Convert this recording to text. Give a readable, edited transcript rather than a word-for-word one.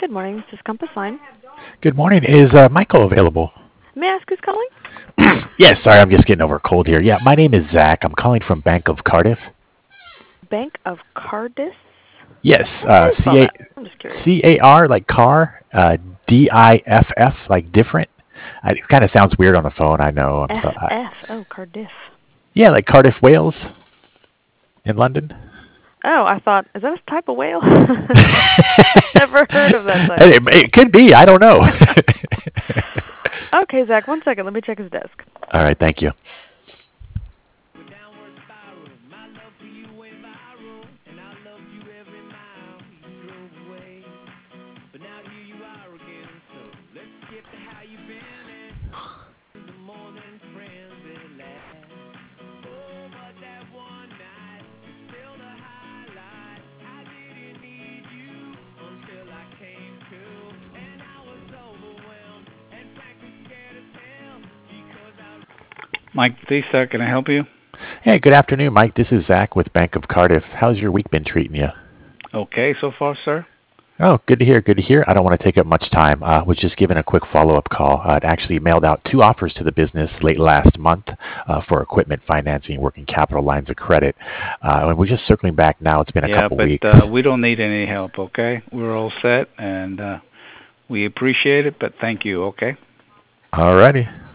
Good morning. This is Compass Line. Good morning. Is Michael available? May I ask who's calling? Yes, sorry, I'm just getting over a cold here. Yeah, my name is Zach. I'm calling from Bank of Cardiff. Bank of Cardiff? Yes, How do you spell that? I'm just curious. CAR like car, DIFF like different. It kind of sounds weird on the phone. I know. FF. Oh, Cardiff. Yeah, like Cardiff, Wales, in London. Oh, I thought, is that a type of whale? Never heard of that type. It could be. I don't know. Okay, Zach, 1 second. Let me check his desk. All right, thank you. Mike Thesa, can I help you? Hey, good afternoon, Mike. This is Zach with Bank of Cardiff. How's your week been treating you? Okay, so far, sir. Oh, good to hear. Good to hear. I don't want to take up much time. Was just giving a quick follow-up call. I'd actually mailed out 2 offers to the business late last month for equipment financing, working capital lines of credit. And we're just circling back now. It's been a couple weeks. We don't need any help, okay? We're all set, and we appreciate it, but thank you, okay? All righty.